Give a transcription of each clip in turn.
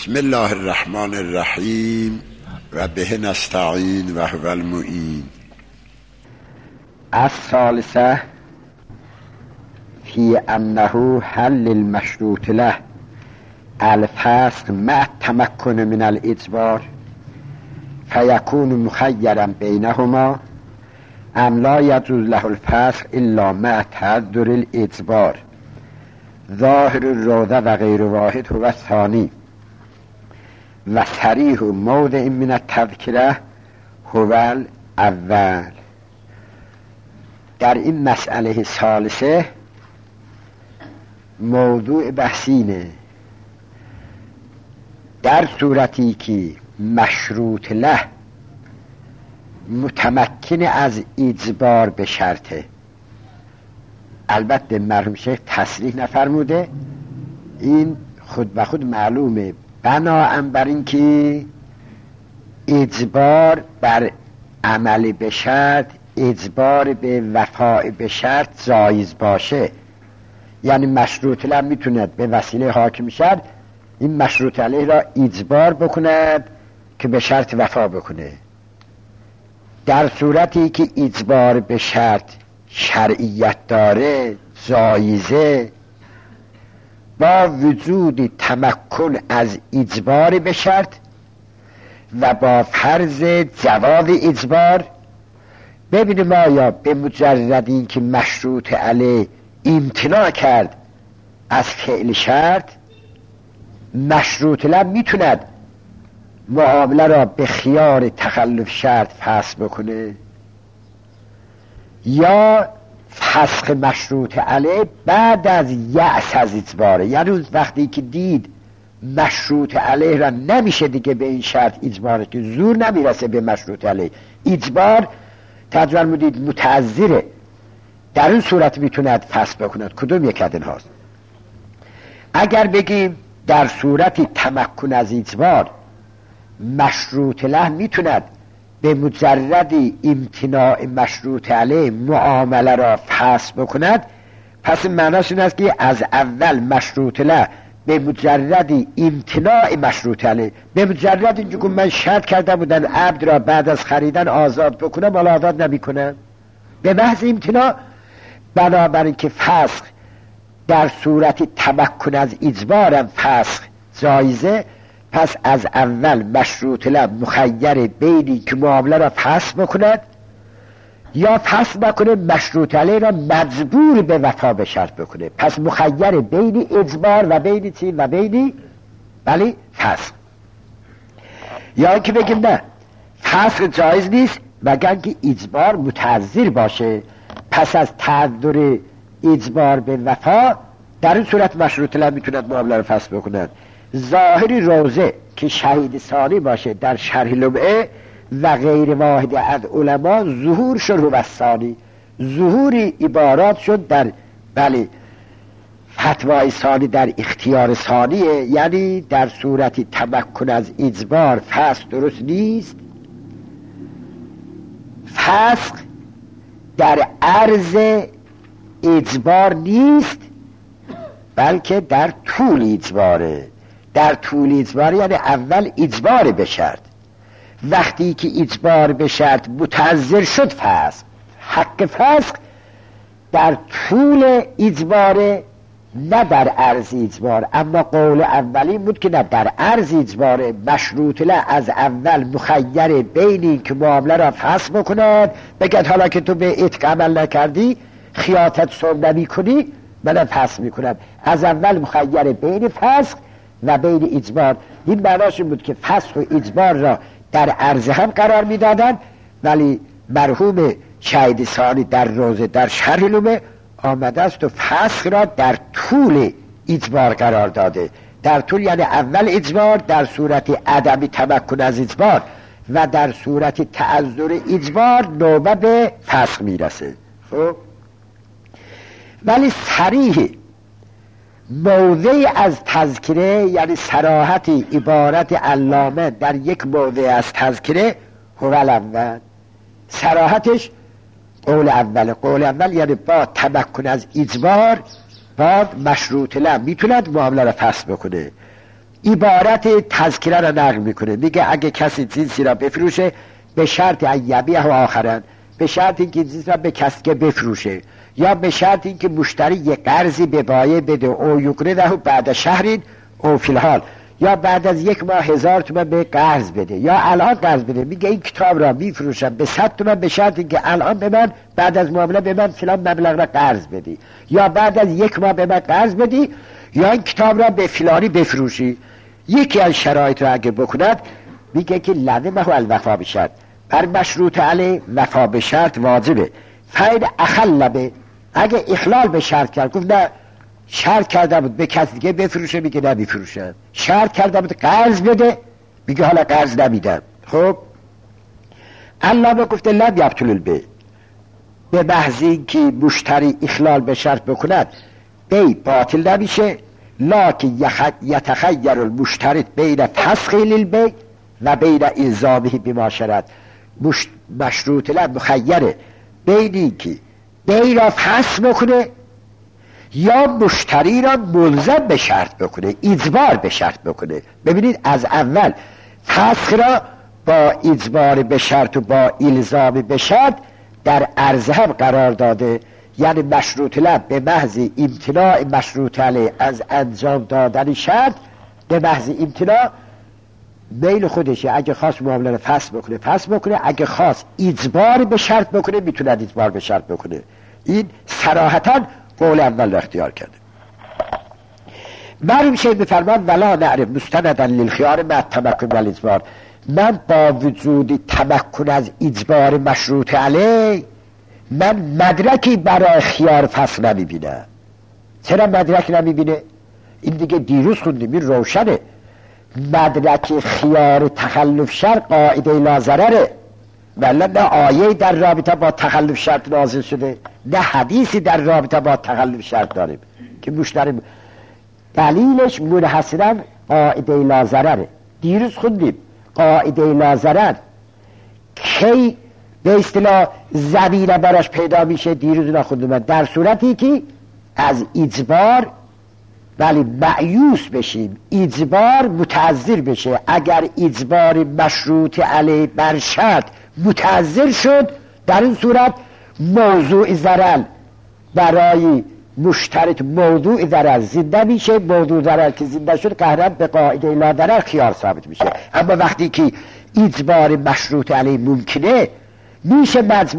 بسم الله الرحمن الرحیم و به نستعین و هو المعین. الثالثه فی انه حل المشروط له الفسق مع التمکن من الاجبار فیکون مخیرا بینهما ام لا یجوز له الفسق الا مع تعذر الاجبار. ظاهر الروضه و غیر واحد هو الثانی و صریح موضع من التذکره هو الاول. در این مسئله ثالثه موضوع بحثینه در صورتی که مشروط له متمکن از اجبار به شرطه. البته مرحوم شیخ تصریح نفرموده، این خود به خود معلومه، بناهن بر این که اجبار بر عمل به شرط، اجبار به وفاء به شرط جایز باشه. یعنی مشروط له میتوند به وسیله حاکم شرط این مشروط علیه را اجبار بکند که به شرط وفا بکنه. در صورتی که اجبار به شرط شرعیت داره، جایزه، با وجود تمکن از اجبار به شرط و با فرض جواز اجبار، ببینیم آیا به مجرد این که مشروط علیه امتناع کرد از فعل شرط، مشروط له میتوند معامله را به خیار تخلف شرط فسخ بکنه، یا فسخ مشروط علیه بعد از یأس از اجباره. یعنی وقتی که دید مشروط علیه را نمیشه دیگه به این شرط اجباره، که زور نمیرسه به مشروط علیه، اجبار تجربه مدید متعذره، در این صورت میتوند فسخ بکند. کدوم یک از اینهاست؟ اگر بگیم در صورت تمکن از اجبار مشروط له میتوند به مجرد امتناع مشروط علیه معامله را فسخ بکند، پس معناش این است که از اول مشروط له به مجرد امتناع مشروط علیه، به مجرد اینجا که من شرط کرده بودن عبد را بعد از خریدن آزاد بکنم، حالا آزاد نمیکنم به محض امتناع. بنابراین که فسخ در صورت تمکن از اجبارم فسخ جایزه، پس از اول مشروط له مخیر بینی که معامله را فسخ بکند یا فسخ بکنه، مشروط علیه را مجبور به وفا به شرط بکنه. پس مخیر بین اجبار و بین چی؟ و بین بله فسخ. یا اینکه بگیم نه، فسخ جایز نیست مگر که اجبار متعذر باشه، پس از تعذر اجبار به وفا در این صورت مشروط له میتوند معامله را فسخ بکند. ظاهری روزه که شهید ثانی باشه در شرح لمعه و غیر واحد از علما ظهور شد و ثانی، ظهوری عبارات شد در بله فتوای ثانی در اختیار ثانیه. یعنی در صورت تمکن از اجبار فسخ درست نیست، فسخ در عرض اجبار نیست بلکه در طول اجباره. در طول اجبار یعنی اول اجبار به شرط، وقتی که اجبار به شرط متعذر شد فسخ، حق فسخ در طول اجبار نه در عرض اجبار. اما قول اولی بود که نه، در عرض اجبار مشروط له از اول مخیر بینی که معامله را فسخ بکند، بگد حالا که تو به عتق عمل نکردی، خیاطت صوم نمی کنی، من فسخ میکنم. از اول مخیر بین فسخ و بین اجبار. این معناش بود که فسخ و اجبار را در عرض هم قرار میدادن، ولی مرحوم شهید ثانی در روزه در شرح لمعه آمده است و فسخ را در طول اجبار قرار داده. در طول یعنی اول اجبار در صورت عدم تمکن از اجبار و در صورت تعذر اجبار نوبه به فسخ میرسه. خب ولی صریح موضع از تذکره، یعنی صراحت عبارت علامه در یک موضع از تذکره هو الاول، صراحتش قول اول. قول اول یعنی با تمکن از اجبار بعد مشروط له میتوند معامله را فسخ بکنه. عبارت تذکره را نقل میکنه، میگه اگه کسی جنسی را بفروشه به شرط ایبیه و آخرن، به شرط اینکه جنس را به کسی که بفروشه، یا به شرط اینکه مشتری یک قرضی به بایع بده او یقرضه بعد شهرین او فی الحال، یا بعد از 1 ماه 1000 تومان به قرض بده، یا الان قرض بده. میگه این کتاب را میفروشم به 100 تومان به شرط اینکه الان به من بعد از معامله به من فلان مبلغ را قرض بدی، یا بعد از 1 ماه به من قرض بدی، یا این کتاب را به فلانی بفروشی. یکی از شرایط را اگه بکند میگه که لزمه الوفا بشرط، بر مشروط علیه وفا به شرط واجبه. فاید اخل به، اگه اخلال به شرط کرد، گفت نه شرط کرده بود به کسی دیگه بفروشه، میگه نمیفروشم. شرط کرده بود قرض بده، میگه حالا قرض نمیدم. خب علامه گفته لم یبطل البیع، به محض اینکه مشتری اخلال به شرط بکند بیع باطل نمیشه، لکن یتخیر المشترط بین تسخیل البیع و بین الزامه بما شرط. مشروط له مخیره بین اینکه بیع را فسخ بکنه یا مشتری را ملزم به شرط بکنه، اجبار به شرط بکنه. ببینید از اول فسخ را با اجبار به شرط و با الزام به شرط در عرض هم قرار داده، یعنی مشروط له به محض امتناع مشروط علیه از انجام دادن شرط، به محض امتناع میل خودشه، اگه خواست معامله رو فسخ بکنه فسخ بکنه، اگه خواست اجبار به شرط بکنه میتونه اجبار به شرط بکنه. این صراحتاً قول اول اختیار کرده. مرحوم شیخ میفرمان ولا نعرف مستندا للخيار مع التمکن والاجبار، من با وجود تمکن از اجبار مشروط علیه من مدرکی برای خیار فصل نمیبینم. چرا مدرک نمیبینه؟ این دیگه دیروز خوندیم، این روشنه. مدرک خیار تخلف شرط قاعده لا ضرره، ولی نه آیه در رابطه با تخلف شرط نازل شده، نه حدیثی در رابطه با تخلف شرط داریم که مشتری دلیلش منحصرا قاعده لا ضرره. دیروز خوندیم قاعده لا ضرر کی به اصطلاح زمینه براش پیدا میشه، دیروز نخوندم، در صورتی که از اجبار ولی مأیوس بشیم، اجبار متعذر بشه. اگر اجبار مشروط علیه بر شرط متعذر شد، در این صورت موضوع ضرر برای مشترط موضوع ضرر زنده میشه، موضوع ضرر که زنده شد قهرن به قاعده لا ضرر خیار ثابت میشه. اما وقتی که اجبار مشروط علیه ممکنه، میشه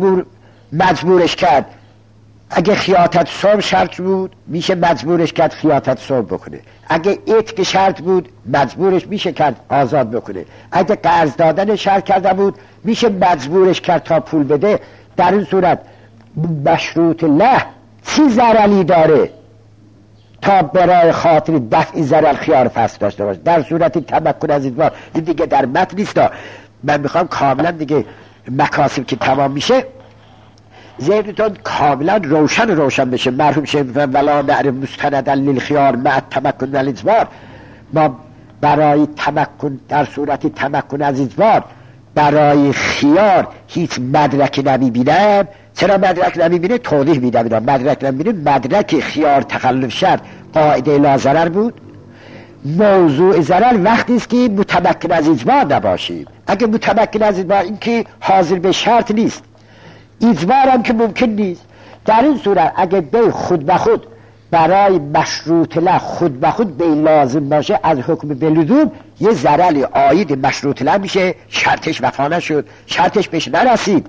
مجبورش کرد. اگه خیاطت صوم شرط بود میشه مجبورش کرد خیاطت صوم بکنه، اگه عتق شرط بود مجبورش میشه کرد آزاد بکنه، اگه قرض دادن شرط کرده بود میشه مجبورش کرد تا پول بده. در این صورت مشروط له چی ضرری داره تا برای خاطر دفع ضرر خیار فسخ داشته باشه؟ در صورت تمکن از اجبار. این دیگه در متن نیست، من میخوام کاملا دیگه مکاسب که تمام میشه ذهنتون کاملا روشن بشه. مرحوم شیخ ولا نعرف مستندا للخيار مع التمکن والاجبار، ما برای تمکن در صورت تمکن از اجبار برای خیار هیچ مدرک نمیبینم. چرا مدرک نمیبینه؟ توضیح میدم. مدرک نمیبینه، مدرک خیار تخلف شرط قاعده لا ضرر بود. موضوع ضرر وقتی است که متمکن از اجبار نباشیم. اگه متمکن از اجبار، این که حاضر به شرط نیست، اجبار هم که ممکن نیست، در این صورت اگه بی خود به خود برای مشروط له خود به خود بی لازم باشه، از حکم بلزوم یه ضرری عاید مشروط له میشه، شرطش وفا نشد، شرطش بهش نرسید،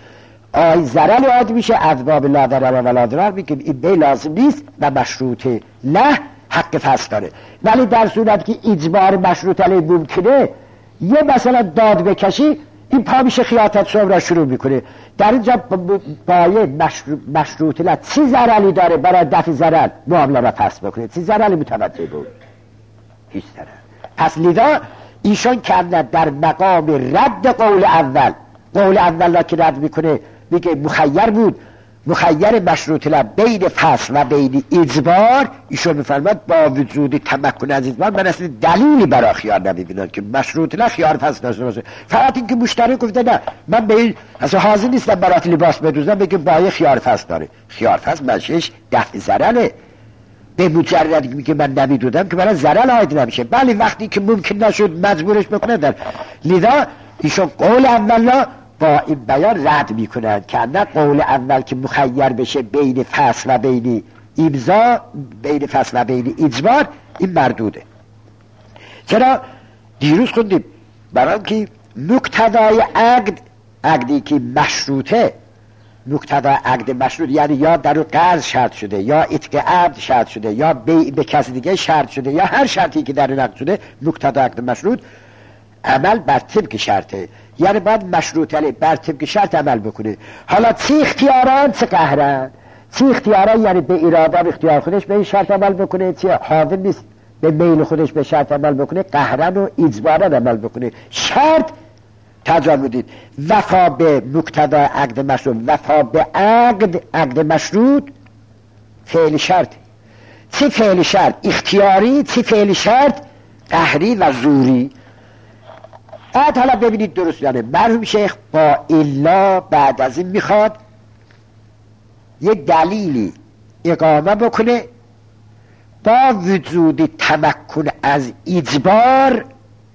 ضرری عاید میشه از باب لا ضرر و لا ضرر، میگه این بی لازم نیست و مشروط له حق فسخ داره. ولی در صورت که اجبار مشروط علیه ممکنه، یه مثلا داد بکشی، این پا میشه خیاطت صوم را شروع میکنه. در اینجا باید مشروط له چی ضرری داره برای دفع ضرر معامله را فسخ بکنه؟ چی ضرری متوجه بود؟ هیچ ضرر. پس لذا ایشان کردن در مقام رد قول اول را که رد میکنه میگه مخیر بود، مخیر مشروط له بین فسخ و بین اجبار. ایشون میفرماد با وجود تمکن از اجبار من اصلا دلیلی برای خیار نمیبینم که مشروط له خیار فسخ داشته باشه. فقط اینکه مشتری گفته نه من به این اصلا حاضر نیستم برات لباس بدوزم، بگه با خیار فسخ داره. خیار فسخ منشش دفع ضرره، به مجردی میگه من نمیدونم که برای ضرر عاید نمیشه. بله وقتی که ممکن نشد مجبورش بکنه در لذا ایشون قول اول را با این بیان رد میکنن که نه قول اول که مخیر بشه بین فصل و بین امضا، بین فصل و بین اجبار، این مردوده. چرا دیروز خوندیم برای که مقتضای عقدی که مشروطه، مقتضای عقد مشروط یعنی یا در اون قرض شرط شده یا عتق عبد شرط شده یا بیع به کسی دیگه شرط شده یا هر شرطی که در این عقد شده، مقتضای عقد مشروط عمل بر طبق شرطه، یعنی باید مشروط علیه بر طبق شرط عمل بکنه. حالا چه اختیاران چه قهرن، چه اختیاران یعنی به اراده و اختیار خودش به این شرط عمل بکنه، چه حاضر نیست به میل خودش به شرط عمل بکنه، قهرن و اجبارن عمل بکنه. شرط تجار بودید وفا به مقتضای عقد مشروط، وفا به عقد مشروط فعل شرط. چه فعل شرط اختیاری، چه فعل شرط قهری و زوری. بعد حالا ببینید درست یعنی مرحوم شیخ با الا بعد از این میخواد یک دلیلی اقامه بکنه با وجود تمکن از اجبار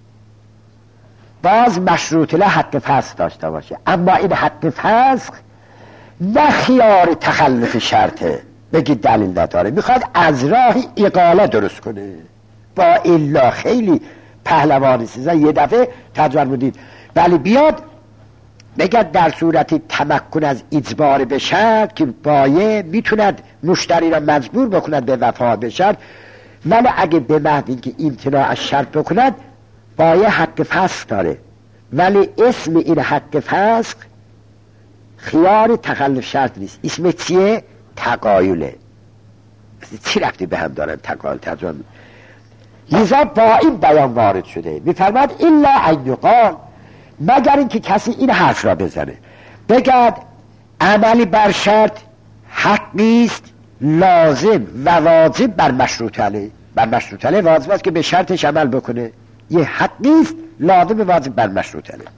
باز مشروط له حق فسخ داشته باشه، اما این حق فسخ نه خیار تخلف شرطه، بگید دلیل نداره، میخواد از راه اقاله درست کنه. با الا خیلی پهلوانی سیزن یه دفعه تجربه بودید ولی بیاد بگد در صورت تمکن از اجبار به شرط که بایع میتوند مشتری را مجبور بکند به وفا به شرط، ولی اگه به محض اینکه امتناع از شرط بکند بایع حق فسخ داره، ولی اسم این حق فسخ خیار تخلف شرط نیست. اسم چیه؟ تقایله. چی رفتی به هم دارن تقایل ترجمه؟ لذا با این بیان وارد شده میفرماد الا ان یقال، مگر اینکه کسی این حرف را بزنه بگد عملی بر شرط حقی است لازم و واجب بر مشروط علیه، بر مشروط علیه واجب است که به شرطش عمل بکنه، یه حقی است لازم و واجب بر مشروط علیه.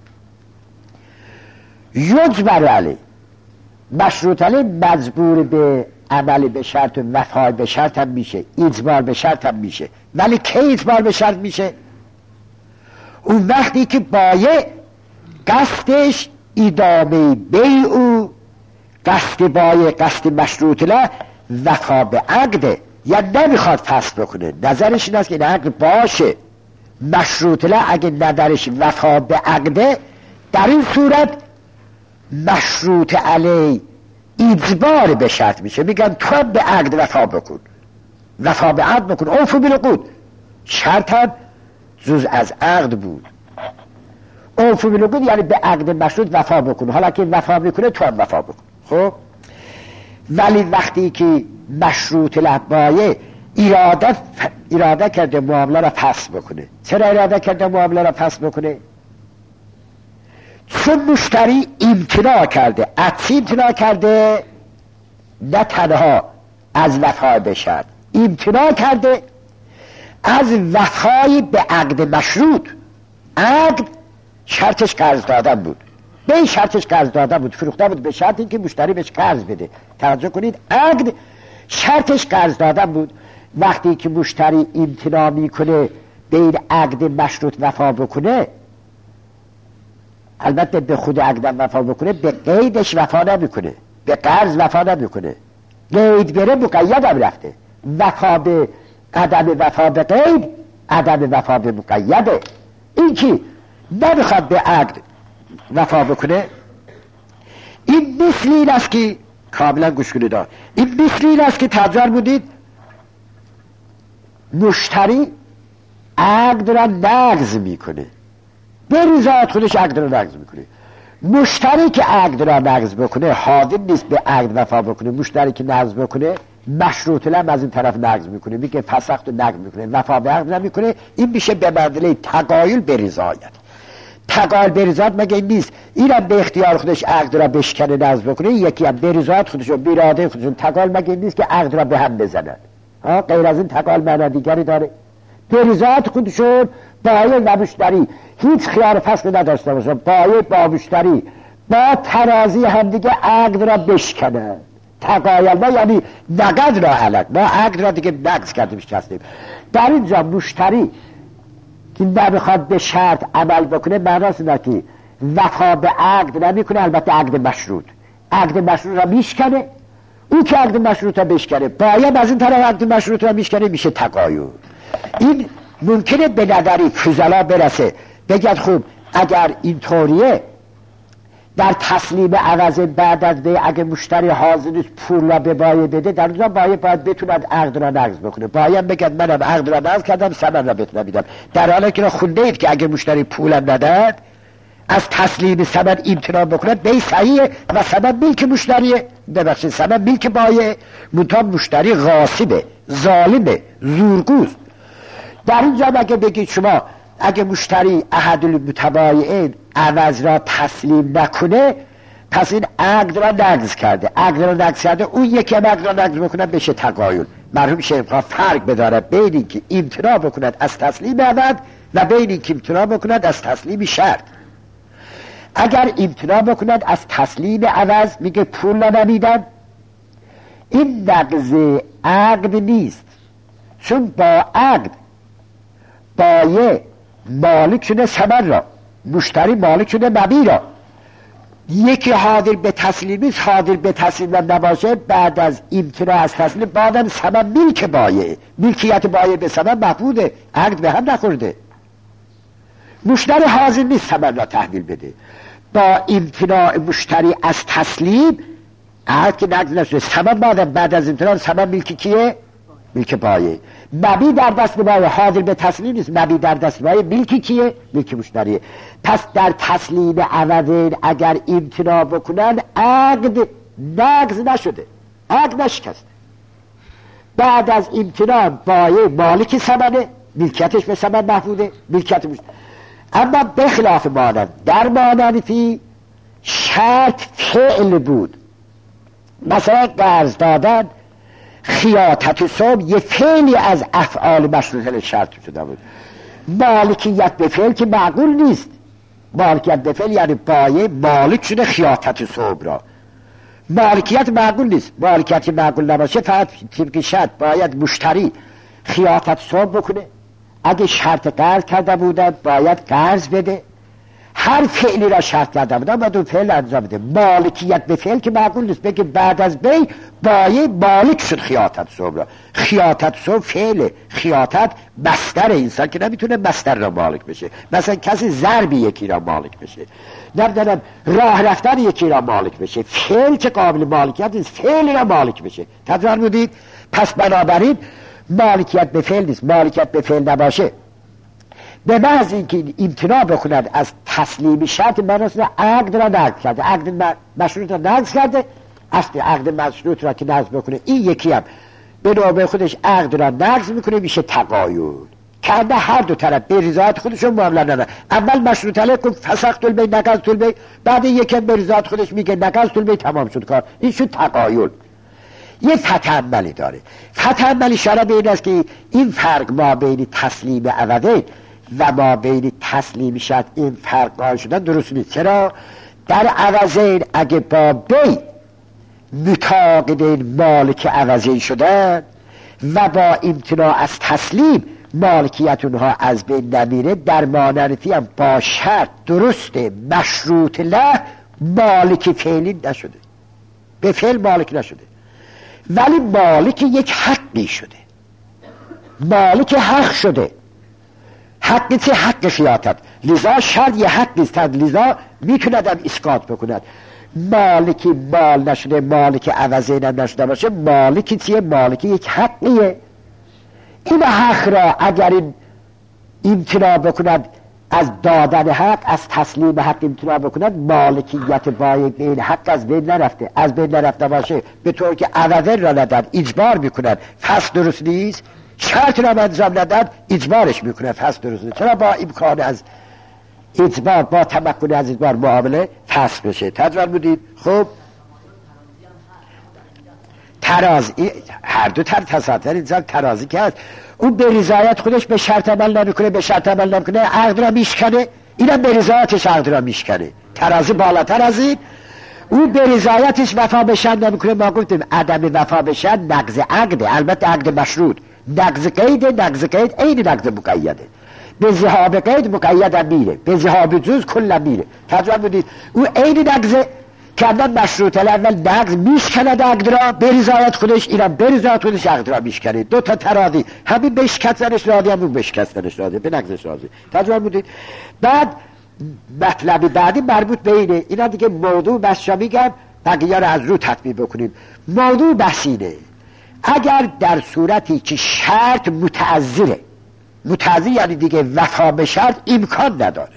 یجبر علیه، مشروط علیه مجبور به عمل به شرط و وفای به شرط هم میشه، اجبار به شرط هم میشه، ولی کی اجبار به شرط میشه؟ اون وقتی که بایع قصدش ادامه بیع، قصد بایع قصد مشروط له وفا به عقده، یا نمیخواد فسخ بکنه، نظرش این است که این عقد باشه مشروط له، اگه نظرش وفا به عقده در این صورت مشروط علیه اجبار به شرط میشه، میگن تو به عقد وفا بکن، وفا به عقد بکن، اوفو بالعقود، شرط هم جز از عقد بود، اوفو بالعقود یعنی به عقد مشروط وفا بکن، حالا که وفا میکنه تو هم وفا بکن. خب ولی وقتی که مشروط لبایه اراده کرده معامله را فسخ بکنه، چرا اراده کرده معامله را فسخ بکنه؟ چون مشتری امتناع کرده. از چی امتناع کرده؟ نه تنها از وفای به شرط، امتناع کرده از وفای به عقد مشروط. عقد شرطش قرض دادن بود، به این شرطش قرض دادن بود، فروخته بود به شرط اینکه مشتری بهش قرض بده. توجه کنید عقد شرطش قرض دادن بود. وقتی که مشتری امتناع میکنه به این عقد مشروط وفا بکنه، البته به خود عقد وفا بکنه، به قیدش وفا نمیکنه، به قرض وفا نمیکنه، قید بره مقید هم رفته. وفا به عدم وفا به قید، عدم وفا به مقیده. این که نمیخواد به عقد وفا بکنه، این مثل این است که کاملا گوش کنید، این مثل این است که تجار بودید مشتری عقد را نقض میکنه، به رضایت خودش عقد را نقض میکنه. مشتری که عقد را نقض بکنه حاضر نیست به عقد وفا بکنه، مشتری که نقض بکنه مشروط لم از این طرف نقض میکنه، میگه فسخت و نقض میکنه، وفا به عقد نمیکنه. این میشه به بدله تقایل به رضایت. تقایل به رضایت مگه این نیست اینم به اختیار خودش عقد را بشکنه نقض بکنه، یکی هم به رضایت خودش و به اراده خودشون. تقایل مگه این نیست که عقد را به هم بزنن؟ غیر از این تقایل معنی دیگری داره؟ به رضایت خودشون بایع و مشتری هیچ خیار فصل نداشته باشه، بایع با مشتری با ترازی هم دیگه عقد را بشکنن، تقایل ما یعنی نقد را علق، ما عقد را دیگه نقض کردیم شکستیم. در اینجا مشتری که نمیخواد به شرط عمل بکنه معناست اینه که وفا به عقد نمیکنه، البته عقد مشروط، عقد مشروط را میشکنه. اون که عقد مشروط را بشکنه باید از این طرف عقد مشروط را میشکنه، میشه تقایل. این ممکنه به نظری فضلا برسه بگید خوب اگر اینطوریه در تسلیم عوض بعد از به اگه مشتری حاضر نیست پول را به بایع بده، در اونجا باید بتوند عقد را نقض بکنه، باید بگید منم عقد را نقض کردم ثمن را بهت نمیدم، در حالی که را خونده اید که اگه مشتری پولم نداد از تسلیم ثمن امتناع بکند به صحیحه و ثمن ملک مشتریه، ببخشید ثمن ملک بایع، منتها مشتری غاصبه، ظالمه، زورگوست. در اینجا اگه بگید شما اگه مشتری احد المتبایعین عوض را تسلیم نکنه پس این عقد را نقض کرده، عقد را نقض کرده، اون یکی هم عقد را نقض بکنه بشه تقایل. مرحوم شیخ فرق بداره بین این که امتناع بکند از تسلیم عوض و بین این که امتناع بکند از تسلیم شرط. اگر امتناع بکند از تسلیم عوض میگه پول را نمیدم، این نقض عقد نیست، چون با عقد بایع مالک شده ثمن را، مشتری مالک شده مبیع را. یکی حاضر به تسلیم نیست، حاضر به تسلیم نباشه بعد از امتناع از تسلیم بعدم ثمن ملک بایع، ملکیت بایع به ثمن محفوظه، عقد به هم نخورده. مشتری حاضر نیست ثمن را تحویل بده، با امتناع مشتری از تسلیم عقد که نقض نشده، ثمن بعد از امتناع ثمن ملک کیه؟ ملک بایع. مبیع در دست بایع، حاضر به تسلیم نیست، مبیع در دست بایع، ملک کیه؟ ملک مشتریه. پس در تسلیم عوض اگر امتناع بکنن عقد نقض نشده، عقد نشکسته. بعد از امتناع بایع مالک ثمنه، ملکیتش به ثمن محفوظه، ملکیت مشتری. اما بخلاف مانند در مانندی شرط فعل بود، مثلا قرض دادن، خیاطت صوم یه فعلی از افعال مشروطه شرط شده بود. مالکیت به فعل که معقول نیست، مالکیت به فعل یعنی بایع مالک شده خیاطت صوم را، مالکیت معقول نیست. مالکیت معقول نباشه فقط طبق شرط باید مشتری خیاطت صوم بکنه، اگه شرط قرض کرده بودن باید قرض بده، هر فعلی را شرط کرده بودن باید اون فعل انجام بده. مالکیت به فعل که معقول نیست، بگه بعد از بی بایع مالک شد خیاطت صوم را. خیاطت صوم فعل، خیاطت مصدر، انسان که نمیتونه مصدر را مالک بشه، مثلا کسی ضرب یکی را مالک بشه، نمیدونم راه رفتن یکی را مالک بشه، فعل که قابل مالکیت نیست، فعل را مالک بشه. تدوار بودید؟ پس بنابراین مالکیت به فعل نیست. مالکیت به فعل نباشه به محض اینکه امتناع بکند از تسلیم شرط مناسب عقد را نقض کرده، عقد مشروط را نقض کرده. اصل عقد مشروط را که نقض بکنه این یکی هم به نوبه خودش عقد را نقض میکنه، میشه تقایل. که هر دو طرف به رضایت خودشون معامله ندارن. اول مشروط علیکم فسخت البیع نقضت البیع، بعد یکی به رضایت خودش میگه نقضت البیع، تمام شد کار. این شد تقایل. یه فتح عملی داره. فتح عملی اشاره به این است که این فرق ما بین تسلیم عوضین و ما بین تسلیم شرط این فرق قائل شدن درست نیست. چرا؟ در عوضین اگه با بی متعاقدین مالک عوضین شدن و با امتناع از تسلیم مالکیت اونها از بین نمیره، در مانندی هم با شرط درسته مشروط له مالک فعلی نشده، به فعل مالک نشده، ولی مالک یک حقی شده، مالک حق شده. حقی چه؟ حق خیاطت. لذا شرط یه حق نیست، لذا میتوند هم اسقاط بکند. مالکی مال نشده، مالک عوضین هم نشده باشه، مالکی چیه؟ مالکی یک حقیه. این حق را اگر این امتناع بکند از دادن حق، از تسلیم حق امتناع بکند، مالکیت بایع به این حق از بین نرفته. از بین نرفته باشه به طور که عوضین را ندن اجبار میکنند، فصل درست نیست. شرط را انجام ندن اجبارش میکنه، فصل درست نیست. چرا با امکان از اجبار، با تمکن از اجبار معامله فصل بشه؟ تجربه بودید؟ خب ترازی، هر دو تصادر انسان ترازی که هست، اون به رضایت خودش به شرط عمل نمیکنه، به شرط عمل نمیکنه، عقد را میشکنه، اینم به رضایتش عقد را میشکنه. ترازی بالاتر از این، او به رضایتش وفا به شرط نمیکنه. ما گفتیم عدم وفا به شرط نقض عقده، البته عقد مشروط. نقض قید عین نقض مقیده. به ذهاب قید مقید هم میره، به ذهاب جز کل هم میره. ترجمه بودید او عین نقض کردن مشروط الاول نقض میشکند عقد را به رضایت خودش، اینم به رضایت خودش عقد را میشکنه. دو تا تراضی، همین بشکستنش راضی، همون بشکستنش راضی، به نقضش راضی. ترجمه بودید. بعد مطلب بعدی مربوط به اینه. اینا دیگه موضوع بحث میگم، بقیه رو از رو تطبیق بکنیم. موضوع بحث اینه اگر در صورتی که شرط متعذره، متعذر یعنی دیگه وفا به شرط امکان نداره،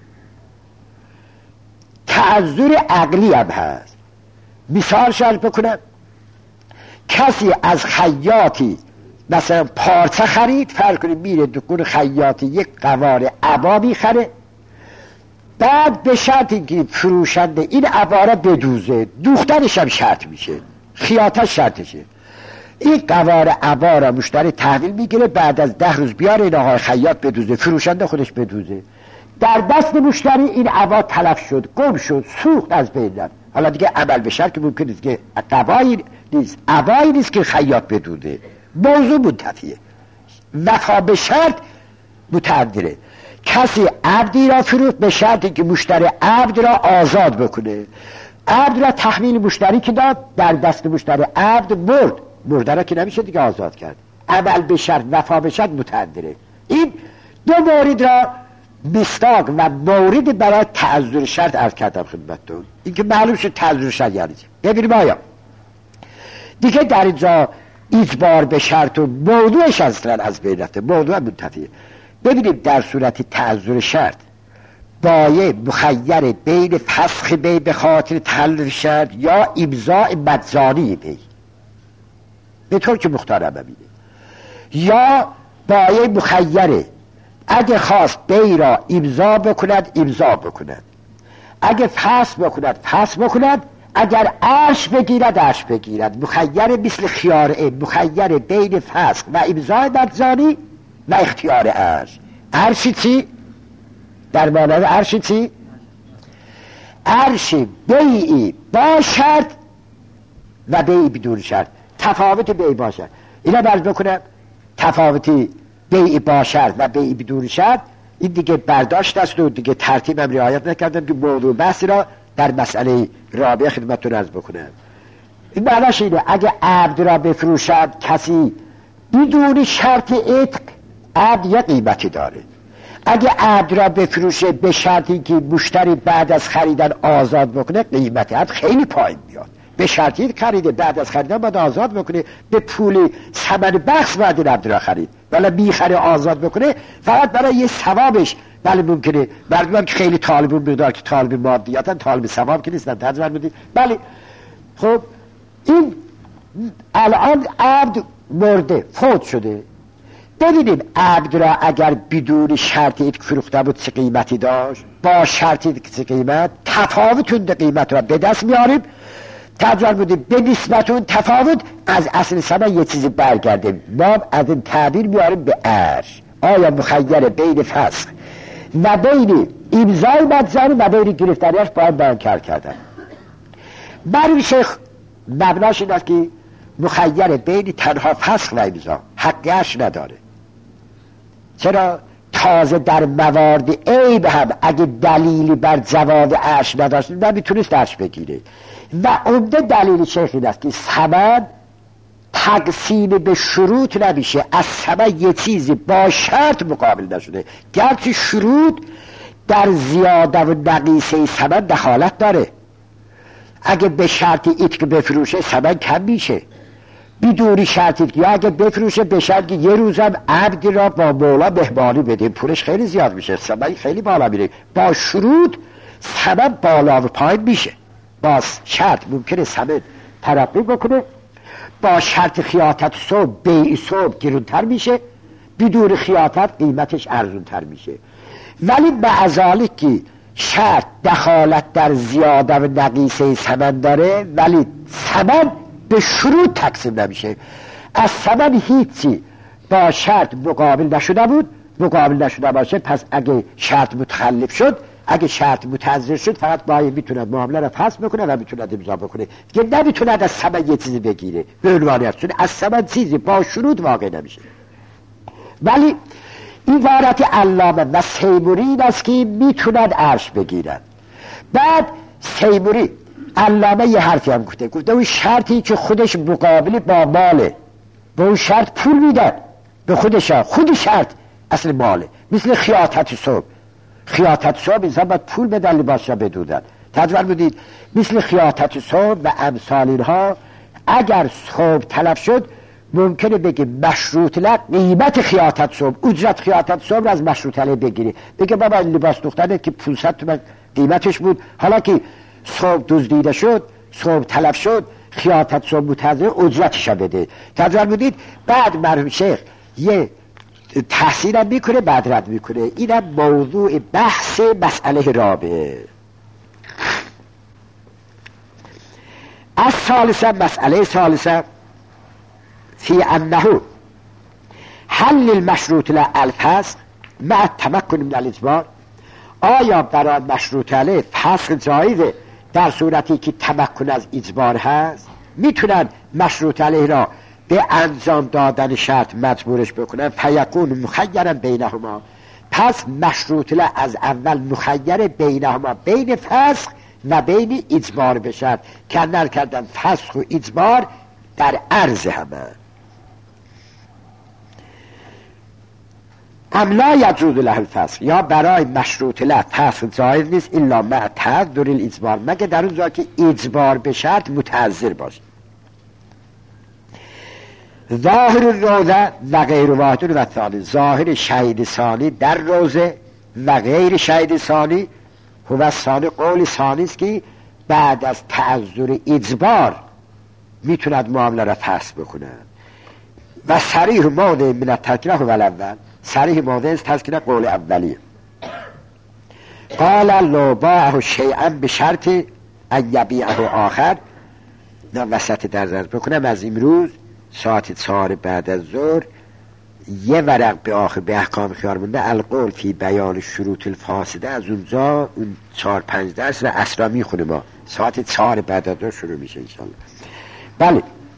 تعذر عقلی هم هست. مثال شرط بکنم، کسی از خیاطی مثلا پارچه خرید، فرض کنید میره دکون خیاطی یک قوار عبا میخره، بعد به شرطی که فروشنده این عبا را بدوزه، دوختنش هم شرط میشه، خیاطش شرطشه. این قوار عبا را مشتری تحویل میگیره، بعد از 10 روز بیاره این آقای خیاط بدوزه، فروشنده خودش بدوزه. در دست مشتری این عبا تلف شد، گم شد، سوخت، از بین رفت. حالا دیگه عمل به شرط که ممکن است که قوایی نیست، عبایی نیست که خیاط بدوزه، موضوع منتفیه. وفا به شرط متعذره. کسی عبدی را فروخت به شرطی که مشتری عبد را آزاد بکنه، عبد را تحویل مشتری که داد، در دست مشتری عبد مرده را که نمیشه دیگه آزاد کرد. عمل به شرط، وفا به شرط متعذره. این دو مورد را مصداق و مورد برای تعذر شرط عرض کردم خدمتتون. این که معلوم شد تعذر شرط یعنی چه. ببینیم آیا دیگه در اینجا اجبار به شرط و موضوعش اصلا از بین رفته، موضوع منتفیه. ببینیم در صورت تعذر شرط بایع مخیر بین فسخ بی به خاطر تحلل شرط یا امضاء مجانی بی، به طور که مختارم ببینه، یا بایع مخیره اگه خواست بی را امضا بکند، اگه فسخ بکند، اگر عرش بگیرد. مخیر مثل خیاره، مخیر بین فسخ و امضاء مجانی و اختیار عرش. عرش چی؟ در معنی عرش چی؟ عرش بیعی با شرط و بیعی بدون شرط. تفاوت بیعی با شرط اینا برز بکنم. تفاوتی بیعی با شرط و بیعی بدون شرط این دیگه برداشت است و دیگه ترتیب هم رعایت نکردم که موضوع بحثی را در مسئله رابعه خدمتتون عرض بکنم. این معنیش اینه اگه عبد را بفروشد کسی بدون شرط عتق، عبد یه قیمتی داره. اگه عبد را بفروشه به شرطی که مشتری بعد از خریدن آزاد بکنه، قیمت عبد خیلی پایین میاد. به شرطی خریده بعد از خریدن باید آزاد بکنه، به پول ثمن بخش باید این عبد را خرید، ولی بیخره آزاد بکنه فقط برای یه ثوابش. بله ممکنه مردم که خیلی طالبون میدار که طالب مادیاتن، طالب ثواب که نیستن، تجربه میدید. بله خب این الان عبد مرده، فوت شده. ببینیم عبد را اگر بدون شرطی که فروخته بود چه قیمتی داشت، با شرطی که چه قیمت، تفاوتون ده قیمت را به دست میاریم. تجربه بودیم به نسبت اون تفاوت از اصل ثمن یه چیزی برگرده، ما از این تعبیر میاریم به عرش. آیا مخیر بین فسخ و بین امضای مجانی و بین گرفتنیش باید بیان کردن. برای شیخ مبناش این است که مخیر بین تنها فسخ و امضا، حق عرش نداره. چرا؟ تازه در موارد عیب هم اگه دلیلی بر جواز عرش نداشت نمیتونست عرش بگیره. و عمده دلیل شیخ این است که ثمن تقسیم به شروط نمیشه، از ثمن یه چیزی با شرط مقابل نشده، گرچه شروط در زیاده و نقیصه ثمن دخالت داره. اگه به شرطی ایت بفروشه ثمن کم میشه، بدون شرطی یا اگه بفروشه به شرط که یه روزم عبد را با مولا مهمانی بده، پولش خیلی زیاد میشه، ثمن خیلی بالا میره. با شروط ثمن بالا و پایین میشه. با شرط ممکنه ثمن ترقی بکنه، با شرط خیاطت صبح بیع صبح گرونتر میشه، بدون خیاطت قیمتش ارزونتر میشه. ولی بعضالی که شرط دخالت در زیاده و نقیصه ثمن داره ولی ثمن به شروط تقسیم نمیشه، از ثمن هیچی با شرط مقابل نشده باشه، پس اگه شرط متخلف شد اگه شرط متعذر شد فقط با میتوند معامله را فسخ بکنه و میتوند امضا بکنه که نمیتوند از ثمن یه چیزی بگیره به عنوان چون از ثمن چیزی با شروط واقع نمیشه. ولی این عبارت علامه و سیموری این است که میتوند عرش بگیرن. بعد سیموری علامه یه حرفی هم گفته اون شرطی که خودش مقابل با ماله به اون شرط پول میدن به خودش، خودی شرط اصل ماله، مثل خیاطت صبح انسان باید پول بدن لباس را بدودن. تجربه بودید مثل خیاطت صبح و امثال اینها اگر صبح تلف شد ممکنه بگه مشروط لك قیمت خیاطت صبح، اجرت خیاطت صبح را از مشروط علیه بگیری، بگه بابا لباس دختره که 500 تومان قیمتش بود حالا که صبح دزدیده شد، صبح تلف شد، خیاطت صبح متعذر اجرتش را بده. تجربه بودید بعد مرحوم شیخ یه تحصیل هم میکنه بعد رد میکنه. اینم موضوع بحث مسئله رابعه. از ثالثه مسئله ثالثه فی انه حل المشروط له الفسخ مع التمکن من الاجبار. آیا برای مشروط علیه فسخ جایزه در صورتی که تمکن از اجبار هست؟ میتونن مشروط علیه را به انجام دادن شرط مجبورش بکنن فیکون مخیرا بینهما. پس مشروط له از اول مخیر بینهما، بین فسخ و بین اجبار بشد که نر کردن فسخ و اجبار در عرض همه. ام لا یجوز له الفسخ، یا برای مشروط له فسخ جایز نیست الا مع تعذر الاجبار، مگه در اون جا که اجبار به شرط متعذر باشه. ظاهر روزه و غیر واحد و ثانی، ظاهر شهید ثانی در روزه و غیر شهید ثانی هو ثانی قول ثانی است که بعد از تعذر اجبار میتوند معامله را فسخ بکنه. و صریح موضع من التذکره هو الاول، صریح موضع از تذکره قول اولیه. قال لو باعه شیئا بشرط ان یبیعه آخر. نه وسط در ذرد بکنم از امروز ساعت 4 بعد از ظهر یه ورق به آخر به احکام خیار مونده القول فی بیان شروط الفاسده، از اونجا اون 4-5 درس و اسرا میخونه ما ساعت 4 بعد از ظهر شروع میشه انشالله. بله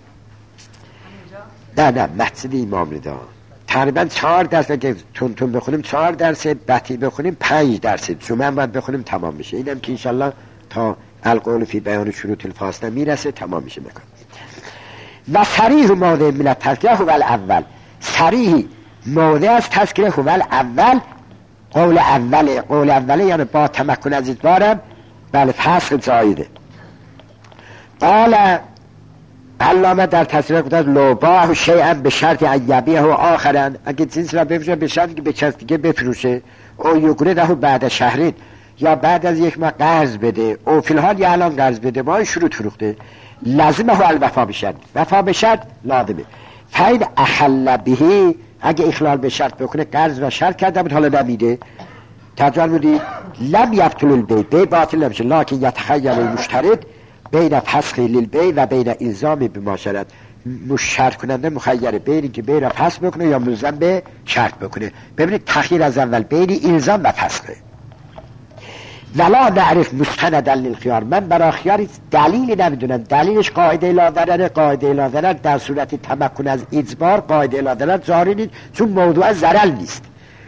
نه مسجد امام رضا تقریبا 4 درس که تون بخونیم 4 درس، بطی بخونیم 5 درس، جمعه باید بخونیم تمام میشه. اینم که انشالله تا القول فی بیان شروط الفاسده میرسه تمام میشه بکن. و صریح موضع من التذکره هو الاول، صریح موضع از تذکره هو الاول قول اوله یعنی با تمکن از اجبارم بله فسخ جایده. قال علامه در تصریح گفت لو باعه شیئا به شرط ان یبیعه آخرا، اگه چیز را بفروشه به شرطی که به کسی دیگه بفروشه او یقرضه بعد شهرین، یا بعد از یک ماه قرض بده او فی الحال یا الان قرض بده ما شروط فروخته لازمه الوفا بشرط، وفا به شرط لازمه. فاید اخل به، اگه اخلال به شرط بکنه قرض را شرط کرده بود حالا نمیده تجربه بودی لم یبطل البیع باطل نمیشه، لکن یتخیل المشترط بین فسخ للبیع و بین الزام بما شرط. شرط کننده مخیره بین که بیع را فسخ بکنه یا ملزم به شرط بکنه. ببینید تخییر از اول بین الزام و فسخه. ولا نعرف مستندا للخيار، من برای خیار دلیلی نمیدونم، دلیلش قاعده لا ضرر، قاعده لا ضرر در صورت تمکن از اجبار قاعده لا ضرر ظاهری نیست چون موضوع ضرر نیست.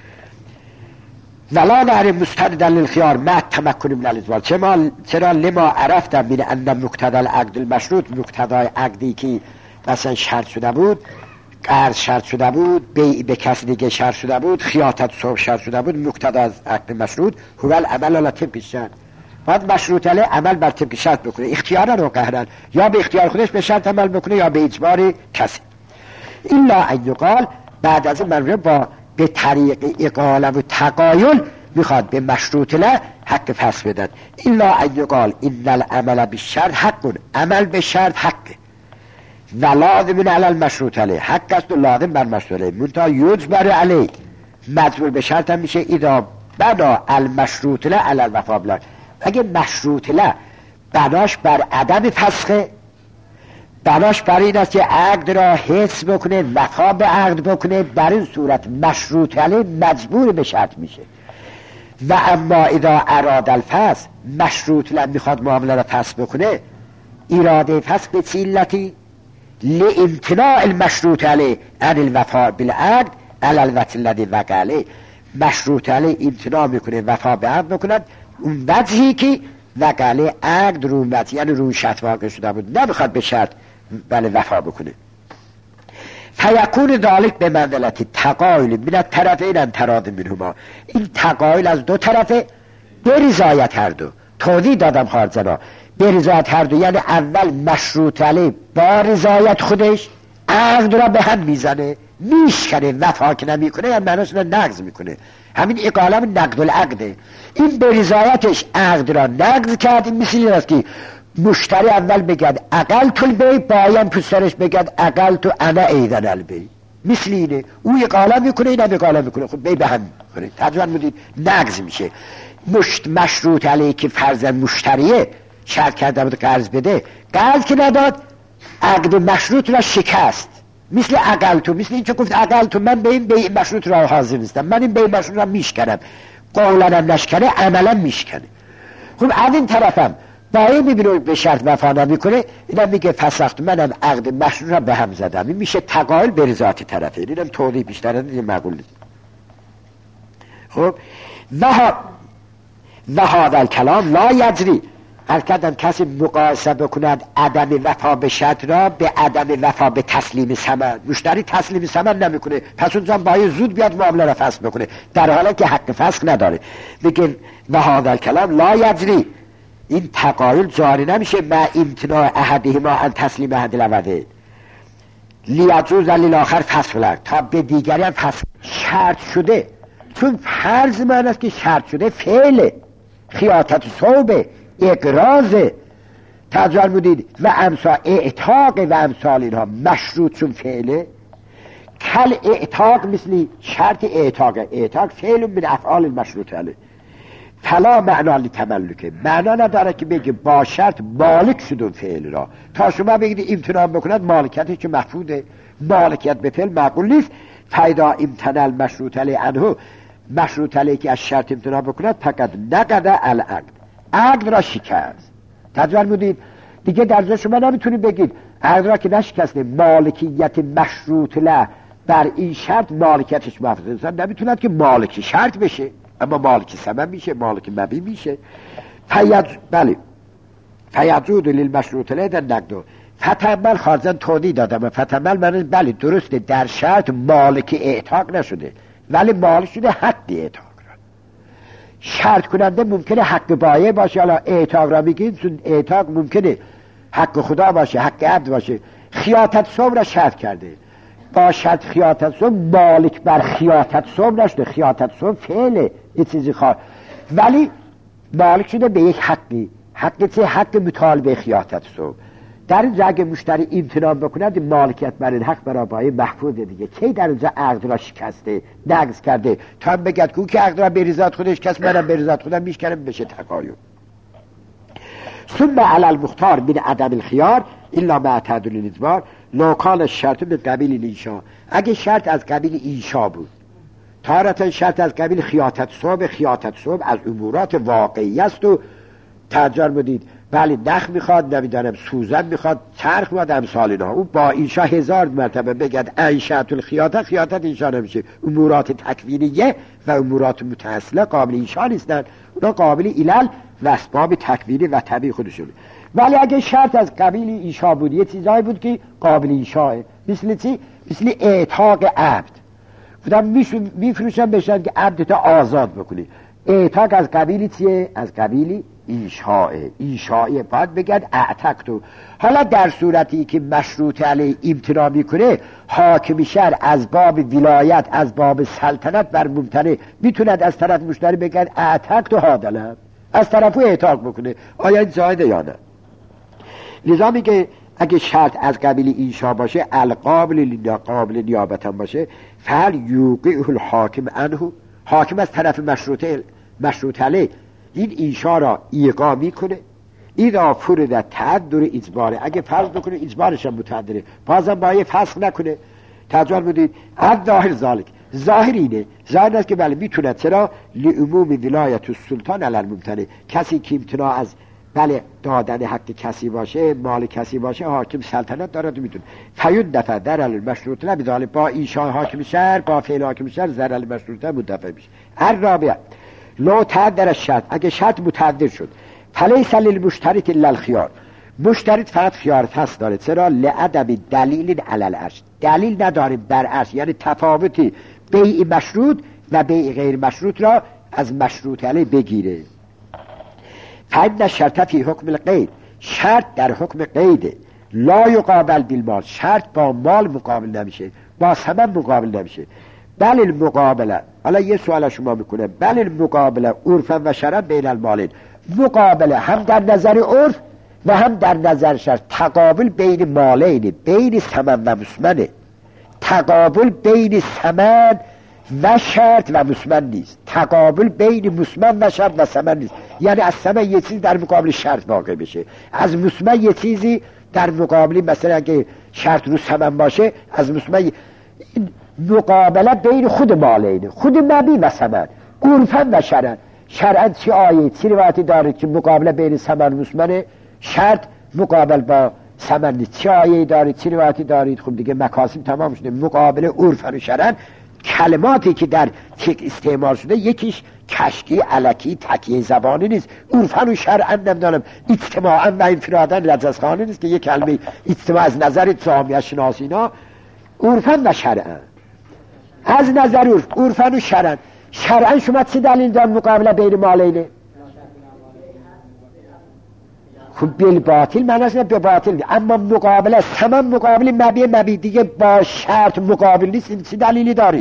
ولا نعرف مستندا للخيار مع تمکن من الاجبار، چرا لما عرفت من ان مقتضى العقد المشروط، مقتضای عقدی که مثلا شرط شده بود، قرض شرط شده بود، بیع به کسی دیگه شرط شده بود، خیاطت صبح شرط شده بود، مقتضا از عقد مشروط هو العمل علی طبق شرط، باید مشروط علیه عمل بر طبق شرط بکنه، اختیار رو قهرن یا به اختیار خودش به شرط عمل بکنه یا به اجبار کسی. الا ان یقال، بعد از این مرحله با به طریق اقاله و تقایل میخواد به مشروط له حق فسخ بدن. الا ان یقال ان العمل بالشرط حق، عمل به شرط حقه و لازم علی المشروط علیه، حق است و لازم بر مشروط علیه، منتها یجبر علیه مجبور به شرط هم میشه اذا بنا المشروط له علی الوفا بلا، اگه مشروط له بناش بر عدم فسخه، بناش بر این است که عقد را حفظ بکنه وفا به عقد بکنه، در این صورت مشروط علیه مجبور به شرط میشه. و اما اذا اراد الفسخ، مشروط لم میخواد معامله را فسخ بکنه، اراده فسخ به چه علتی؟ لامتناع المشروط علیه عن الوفاء بالعقد علی الوجه الذی وقع علیه. مشروط علیه امتناع میکنه وفا به عقد بکند اون وجهی که وقع علیه عقد رو اون وجه، یعنی رو شرط واقع شده بود، نمیخواد به شرط بله وفا بکنه. فیکون ذلک به منزلت تقایل من الطرفین عن تراض منهما. این تقایل از دو طرفه به رضایت هر دو. توضیح دادم خارجنا به رضایت هر دو، یعنی اول مشروط علیه با رضایت خودش عقد را به هم میزنه میشکنه، وفا که نمیکنه یعنی معناش نقض میکنه. همین اقالم نقض العقده. این به رضایتش عقد را نقض کرد. این مثلی راست که مشتری اول بگد اقل تو البی، بایم پسرش بگد اقل تو انا ایدن البی، مثل اینه. او اقاله میکنه اینم اقاله میکنه، خب بی به هم میکنه، ترجمه بودید نقض میشه. مشروط علیه که فرضاً مشتریه شرط کرده بود قرض بده، قرض که نداد عقد مشروط را شکست. مثل اقل تو، مثل این که گفت اقل تو من به این بی مشروط را حاضر نیستم، من این بی مشروط را میشکنم، قولنم نشکنه عملا میشکنه. خب از این طرفم با این میبینه به شرط وفا نمیکنه، اینم میگه فسخت منم عقد مشروط را به هم زدم. این میشه تقایل به رضایت طرفه. اینم توضیح بیشتر دیگه معقول نیست. خب و هذا الکلام لا یجری، هر کدام کسی مقایسه بکند عدم وفا به شرط را به عدم وفا به تسلیم ثمن. مشتری تسلیم ثمن نمیکنه، پس اونجا باید زود بیاد معامله را فسخ بکنه در حالی که حق فسخ نداره. میگه و هذا الکلام لا یجری، این تقایل جاری نمیشه مع امتناع احدهما عن تسلیم احد العوضین لیجوز للآخر فسخ العقد، تا به دیگری هم فسخ شرط شده. چون فرض معنی است که شرط شده فعل خیاطت صوبه اقراضه، تجار بودید و امثال اعتاق و امثال اینها مشروط چون فعله. کل اعتاق مثلی شرط اعتاق فعل من افعال المشروط علیه، فلا معنا لتملکه، معنا نداره که بگه با شرط مالک شدون فعل را. تا شما بگید امتناع بکند مالکیتش که محفوظه، مالکیت به فعل معقول نیست. فیدا امتناع المشروط علیه عنه، مشروط علیه که از شرط امتناع بکند فقط نقض العقد، عقد را شکست. تجربه بودید دیگه در جا شما نمیتونید بگید عقد را که نشکسته مالکیت مشروط له بر این شرط مالکیتش محفوظ است، نمیتوند که مالکی شرط بشه اما مالکی ثمن میشه، مالکی مبی میشه. بله فیجود للمشروط له در نقد فتعمل خارجن توضیح دادم. فتعمل من بله درسته در شرط مالک اعتاق نشده ولی مالک شده حق اعتاق را. شرط کننده ممکنه حق بایع باشه، حالا اعتاق را میگیم چون اعتاق ممکنه حق خدا باشه، حق عبد باشه. خیاطت صوم را شرط کرده، با شرط خیاطت صوم مالک بر خیاطت صوم نشده، خیاطت صوم فعله یه چیزی خواه ولی مالک شده به یک حقی. حق چه؟ حق مطالبه خیاطت صوم. در اینجا اگه مشتری امتناع بکند مالکیت بر این حق برای بایع محفوظه دیگه. چه در اینجا عقد را شکسته نقض کرده تا هم بگد که او که عقد را به رضایت خودش کس منم به رضایت خودم میشکنم بشه تقایل. ثم علی المختار من عدم الخيار الا مع تعدل الاجبار لو كان الشرط من قبیل الانشاء. اگه شرط از قبیل انشاء بود، تارتا شرط از قبیل خیاطت صوب از امورات واقعی است و تجار بودید بله نخ میخواد، نمیدانم سوزن میخواد، چرخ میخواد، امثال اینا. او با انشاء 1000 مرتبه بگد انشاءت الخیاطه، خیاطت انشاء نمیشه. امورات تکوینیه و امورات متصله قابل انشاء نیستن، اونا قابل علل و اسباب تکوینی و طبیعی خودشونه. ولی اگه شرط از قبیل انشاء بود، یه چیزایی بود که قابل انشاءه، مثل چی؟ مثل اعتاق عبد. بودم میفروشن بشن که عبدت آزاد بکنی. اعتاق از قبیل چیه؟ از قبیل انشاءه باید بگد اعتقتو. حالا در صورتی که مشروط علیه امتناع میکنه، حاکم شهر از باب ولایت از باب سلطنت بر ممتنع میتوند از طرف مشتری بگد اعتقتو هادلم، از طرفو اعتاق بکنه. آیا این زایده یا نه؟ لذا میگه اگه شرط از قبیل انشاء باشه قابل نیابتا باشه فعل یوقعه الحاکم عنه، حاکم از طرف مشروط علیه این انشاء را ایقاع میکنه. اذا فرض تعذر اجباره، اگه فرض بکنه اجبارش هم متعذره بازم باید فسخ نکنه. تجار بودید از ظاهر ذالک ظاهر اینه، ظاهر است که بله میتونه، چرا لعموم ولایت السلطان علی الممتنع، کسی که امتناع از بله دادن حق کسی باشه، مال کسی باشه، حاکم سلطنت دارد میتونه فیون دفع در المشروط نمیداله با ایشان حاکم شهر، با فعل حاکم شهر زر المشروط مدفع میشه. الرابعه لو تعدر الشرط، اگه شرط متعدر شد فلیس للمشترط الا الخيار، مشترط فقط خیار هست داره، چرا؟ لعدم دلیل علی العرش، دلیل نداره بر عرش، یعنی تفاوتی بیع مشروط و بیع غیر مشروط را از مشروط علی بگیره. فإن الشرط فی حکم القید، شرط در حکم قیده، لا یقابل بالمال، شرط با مال مقابل نمیشه، با ثمن مقابل نمیشه. بل المقابله، حالا یه سوال شما میکنه، بل المقابله عرفا و شرعا بین المالین، مقابله هم در نظر عرف و هم در نظر شرع، تقابل بین مالین، بین ثمن و مسمنه، تقابل بین ثمن و شرط و مسمن نیست، تقابل بین مسمن و شرط و ثمن نیست، یعنی از ثمن یه چیز در مقابل شرط واقع بشه، از مسمن یه چیزی در مقابل، مثلا اگه شرط رو ثمن باشه از مسمن، مقابله بین خود مالین، خود مبی و ثمن، عرفا و شرعا. شرعا چه آیه چه روایتی داره که مقابله بین ثمن و مسمن، شرط مقابل با ثمن نیست، چه آیه دارید چه روایتی دارید؟ خب دیگه مکاسب تمام شده. مقابله عرفا و شرعا، کلماتی که در تک استعمال شده یکیش کشکی الکی تکیه زبانی نیست، عرفا و شرعا نمیدانم اجتماعا و انفرادا لجزخانه نیست که یک کلمه اجتماع از نظر جامعه شناسی اینا، عرفا و شرعا، از نظر عرفا و شرعا. شرعا شما چه دلیل دار مقابله بین مالینه؟ خب بالباطل من اصلا به باطل، اما مقابله ثمن مقابل مبی دیگه با شرط مقابل نیست، این چه دلیلی دارید؟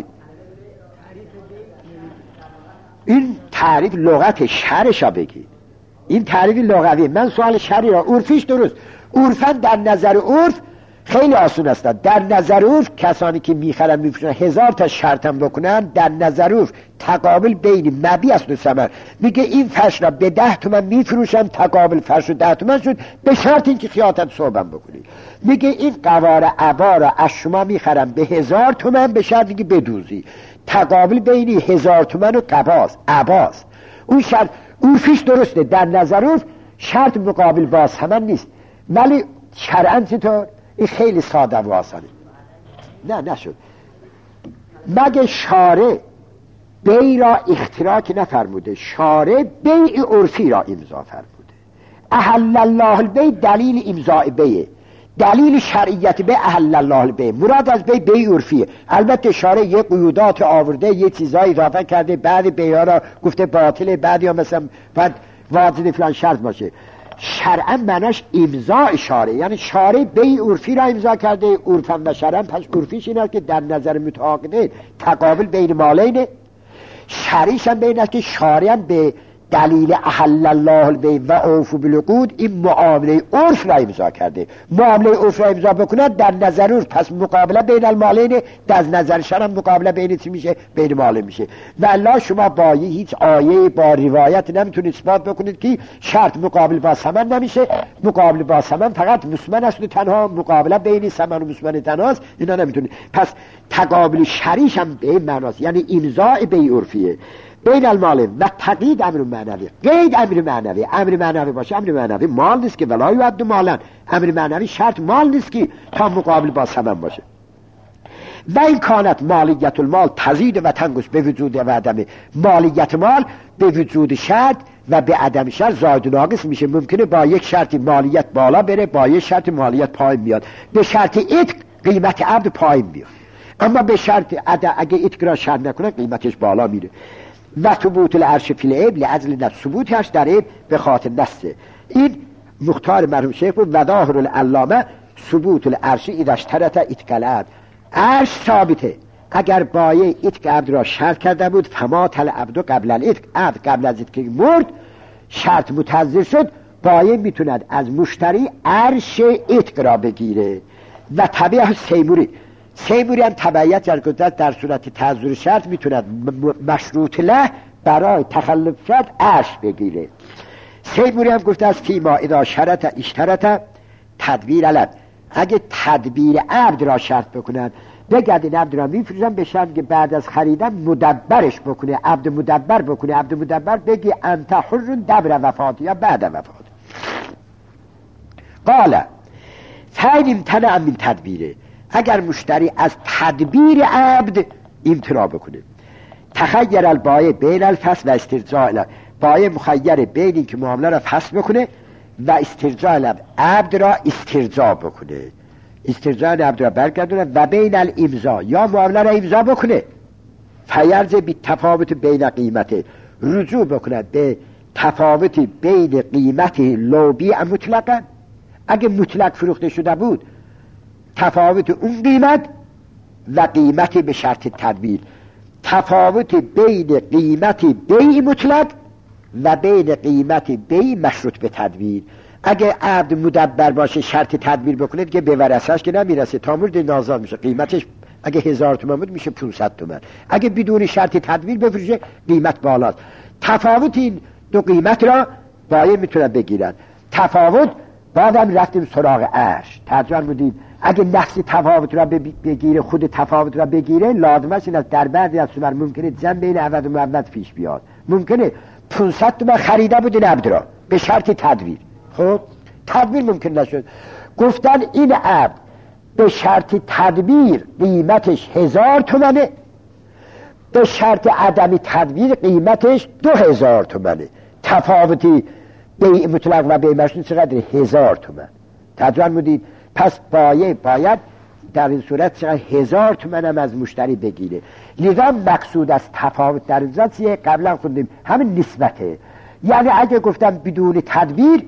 این تعریف لغت شرعشا بگید، این تعریف لغوی. من سوال شرعی را عرفیش درست، عرفا در نظر عرف خیلی آسون است، در نظر عرف کسانی که میخرن میفروشن 1000 تا شرطم بکنن، در نظر عرف تقابل بین مبی است و ثمن، میگه این فرش را به 10 تومن میفروشم، تقابل فرش 10 تومن شد، به شرط اینکه خیاطت صوبم بکنی. میگه این قوار عبا را از شما میخرم به 1000 تومن، به شرط اینکه بدوزی، تقابل بین 1000 تومن و عباس. اون شرط عرفیش درسته، در نظر عرف شرط مقابل با ثمن نیست، ولی شرعاً چطور؟ این خیلی ساده و آسانه. نشد. مگه شارع بیع را اختراع نفرموده، شارع بیع عرفی را امضا فرموده. احل الله البیع دلیل امضاء بیع، دلیل شرعیت بیع احل الله البیع، مراد از بیع عرفیه. البته شارع یه قیودات آورده، یه چیزایی اضافه کرده، بعد بیع را گفته باطله، بعد یا مثلا بعد واجد فلان شرط باشه. شرعا معناش امضاء شارع، یعنی شارع بیع عرفی را امضا کرده، عرفا و شرعا. پس عرفیش این است که در نظر متعاقدین تقابل بین مالینه، شرعیش هم بین است که شارع هم به دلیل احل الله البیع و اوفوا بالعقود این معامله عرف را امضا کرده. معامله عرف را امضا بکنه در نظر عرف، پس مقابله بین المالین، در نظر شرع مقابله بین چی میشه؟ بین مالین میشه. والله شما با هیچ آیه با روایت نمیتونید اثبات بکنید که شرط مقابل با ثمن نمیشه، مقابل با ثمن فقط مسمن است و تنها، مقابله بین ثمن و مسمن تنهاست، اینا نمیتونید. پس تقابل شرعیش هم به این معناست، یعنی امضاء بیع عرفیه بین المال و تقیید امر معنوی. قید امر معنوی، امر معنوی باشه، امر معنوی مال نیست که ولا یعد مالا، امر معنوی شرط مال نیست که تا مقابل با ثمن باشه. و این کانت مالیت المال تزید و تنقص به وجود و عدم، مالیت مال به وجود شرط و به عدم شرط زائد و ناقص میشه. ممکنه با یک شرط مالیت بالا بره، با یک شرط مالیت پایین بیاد. به شرط عتق قیمت عبد پایین بیاد، اما به شرط اگه عتق را شرط نکنه قیمتش بالا میره. و ثبوت العرش فی العیب لعجل نفس، ثبوتش در عیب به خاطر نفسه. این مختار مرحوم شیخ بود. و ظاهر العلامه ثبوت العرش اذا اشترط عتق العبد، عرش ثابته اگر بایع عتق عبد را شرط کرده بود، فمات العبد قبل العتق، عبد قبل از عتق مرد، شرط متعذر شد، بایع میتوند از مشتری عرش عتق را بگیره. و طبیعه سیموری هم تبعیت جرگزت در صورت تعذر شرط میتوند مشروط له برای تخلف شرط عرش بگیره. سیموری هم گفته است فیما اذا شرط اشترط تدبیر علم، اگه تدبیر عبد را شرط بکنند بگرد این عبد را میفروشم به شرط که بعد از خریدن مدبرش بکنه، عبد مدبر بکنه. عبد مدبر بگی انت حر دبر وفات یا بعد وفات. قال فاین امتنع من تدبیره، اگر مشتری از تدبیر عبد امتناع بکنه، تخیر البایع بین الفسخ و استرجاع، بایع مخیر بین این که معامله را فسخ بکنه و استرجاع عبد را استرجاع بکنه، استرجاع عبد را برگردونه، و بین الامضا یا معامله را امضا بکنه، فیرج بی تفاوت بین قیمته، رجوع بکنه به تفاوت بین قیمت لوبی مطلقا، اگه مطلق فروخته شده بود تفاوت اون قیمت و قیمتی به شرط تدبیر، تفاوت بین قیمت بیع مطلق و بین قیمت بیع مشروط به تدبیر. اگه عبد مدبر باشه شرط تدبیر بکنه که به ورثه‌اش که نمیرسه، تا مورد نازل میشه، قیمتش اگه 1000 تومان بود میشه 500 تومان. اگه بدون شرط تدبیر بفروشه قیمت بالاست. تفاوت این دو قیمت را بایع میتونه بگیرن. تفاوت بعدم رفتیم سراغ عرش. ترجمه بودیم اگه نفس تفاوت را بگیره، خود تفاوت را بگیره، لازم است این در بعضی از صور ممکنه جنب بین عوض و معوض پیش بیاد. ممکنه 500 تومان خریده بود این عبد را به شرط تدبیر، خب تدبیر ممکن نشد، گفتن این عبد به شرط تدبیر قیمتش 1000 تومانه، به شرط عدم تدبیر قیمتش 2000 تومانه. تفاوتی بیع مطلق و بیع مشروط چقدر؟ 1000 تومان. ترجمه بودید پس بایع باید در این صورت چقدر 1000 تومان هم از مشتری بگیره. لذا مقصود از تفاوت در اینجا چیه؟ قبلا خوندیم همین نسبته. یعنی اگه گفتم بدون تدبیر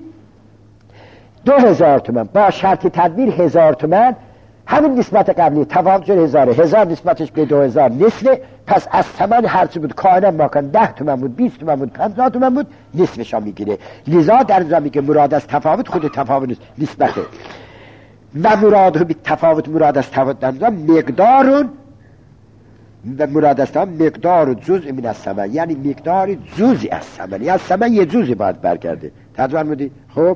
2000 تومان، با شرط تدبیر 1000 تومان، همین نسبت قبلی تفاوت شد 1000 نسبتش به 2000 نصفه، پس از ثمن هرچی بود کائنا ماکان 10 تومان بود، 20 تومان بود، 50 تومان بود، نصفش ها میگیره. لذا در اینجا میگه مراد از تفاوت خود تفاوت نسبته و مراد به تفاوت، مراد از تفاوت در اینجا مقدارون و مراد از تفاوت مقدار و جزء من از ثمن، یعنی مقدار جزئی از ثمن، یا از ثمن یه جزئی باید برگرده. ترجمه بودی خب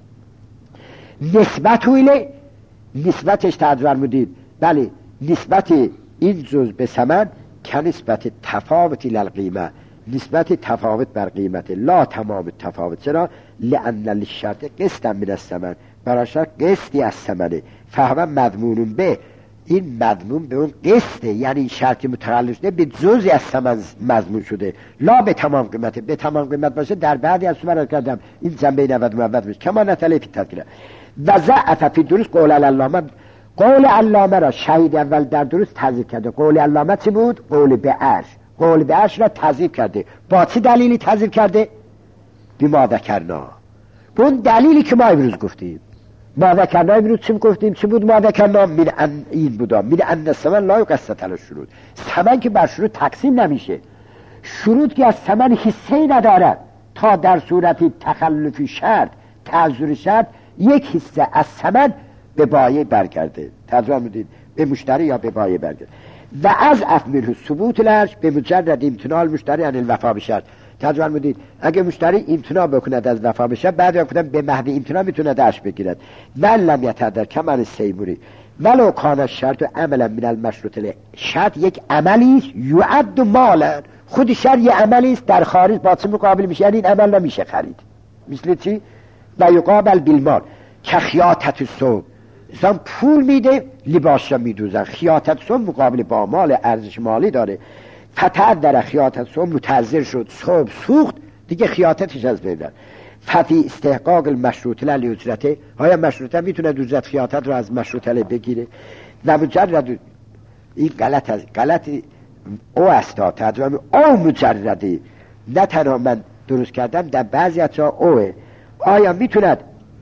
نسبت ویله، نسبتش ترجمه بودید بله، نسبت این جزء به ثمن که نسبت تفاوتی للقیمه، نسبت تفاوت بر قیمت، لا تمام تفاوت. چرا؟ لأن للشرط قسط من الثمن، برای شرط قسطی از ثمنه، فهم مضمون به، این مضمون به اون قسطه، یعنی این شرطی متعلق شده به جزئی از ثمن مضمون شده، لا به تمام قیمته. به تمام قیمت باشه در بعضی از صورت کردم این جنبه 90 موضوع میشه کما نتله فی تذکره و ضعف فی دروس قول العلامه. قول علامه را شهید اول در دروس تذکر کرده. قول علامه چی بود؟ قول به عرش. قول به عرش را تذکر کرده. با چه دلیلی تذکر کرده؟ بما ذکرنا، اون دلیلی که ما امروز گفتیم. ما ذکرنا امروز چی گفتیم؟ چی بود ما ذکرنا؟ من این بودا من ان ثمن لا یقسط علی الشروط، ثمن که بر شروط تقسیم نمیشه، شروط که از ثمن حصه‌ای ندارد تا در صورت تخلف شرط، تعذر شرط، یک حصه از ثمن به بایع برگرده. ترجمه میدید به مشتری یا به بایع برگرده. و از افمره ثبوت العرش به مجرد امتناع المشتری عن الوفا بشرط. ترجمه میدید اگه مشتری امتناع بکند از وفا بشه، بعد گفتن به محض امتناع میتونه درش بگیرد. ولم یتعدد کما السیموری ولو کان الشرط عملا من المشروط له، شرط یک عملی است یعد مالا، خود شرط یک عملی است در خارج با چه مقابل میشه، یعنی این عمل نمیشه خرید. مثل چی؟ و یقابل بالمال که خیاطت الثوب، انسان پول میده لباس را میدوزن، خیاطت الثوب مقابل با مال ارزش مالی داره. فتعذر خیاطت الثوب، متعذر شد، ثوب سوخت دیگه خیاطتش از بین رفت. ففی استحقاق المشروط له اجرته، آیا مشروطه میتونه اجرت خیاطت رو از مشروطه له بگیره؟ و مجرد این غلط او استا ترجمه او مجردی، نه تنها من درست کردم در بعضی از جا اوه. آیا میتوند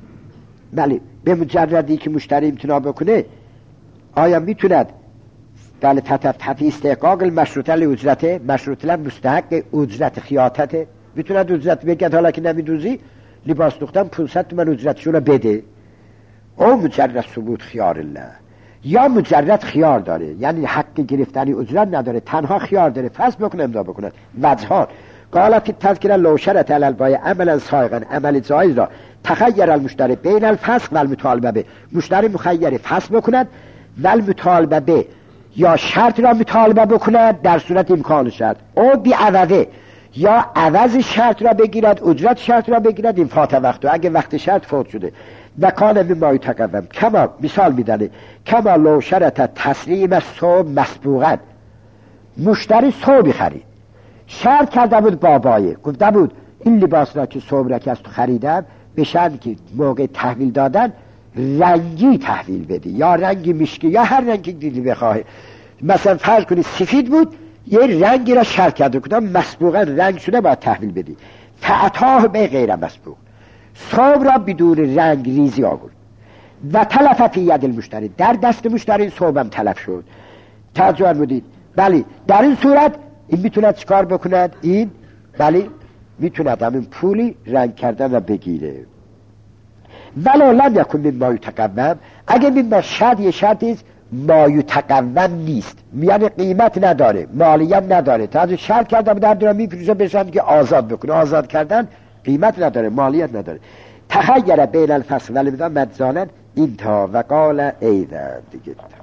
بله به مجردی که مشتری امتناع بکنه، آیا میتوند بله ففی استحقاق المشروطه له اجرته، مشروطه له مستحق اجرت خیاطته، میتوند اجرت بگید حالا که نمیدوزی لباس دوختم 500 تومن اجرتشو رو بده. او مجرد ثبوت خیار الله، یا مجرد خیار داره، یعنی حق گرفتنی اجرت نداره، تنها خیار داره، فصل بکنه امضا بکنه. وجهان قالت تذکر لو شرط علی البایع عملا سائغا، عمل جایز را تخیر المشتری بین الفسخ و المطالبه به، مشتری مخیر فسخ بکند و المطالبه به، یا شرط را مطالبه بکند در صورت امکان شرط، او بی عوضه، یا عوض شرط را بگیرد، اجرت شرط را بگیرد، این فات وقت، اگه وقت شرط فوت شده. و کان مما یتقوم، کما مثال میدنه کما لو شرط تسلیم صوب مسبوقا، مشتری صوبی خرید، شرط کرده بود بابایه، گفته بود این لباس را که صوب را که از تو خریدم به شرطی که موقع تحویل دادن رنگی تحویل بدی، یا رنگی مشکی یا هر رنگی دیدی بخواه. مثلا فرض کنی سفید بود، یه رنگی را شرط کرده کدام مسبوقا رنگ شده باید تحویل بدی، تعطاه به غیر مسبوق، صوب را بدون رنگ ریزی آورد و تلف فی ید المشتری، در دست مشتری صوبم تلف شد. توجه بودید؟ بله، در این صورت این میتوند چیکار بکند؟ این بله میتوند همین پولی رنگ کردن را بگیره. ولو لم یکن مما یتقوم، اگه مما شرط یه شرطی ما یتقوم نیست، یعنی قیمت نداره، مالیت نداره، توجه شرط کردم در دوران میفروشه بشن که آزاد بکنه، آزاد کردن قیمت نداره، مالیت نداره. تخیر بین الفصل ولی بدان مدزانن این تا و قال ایدن دیگه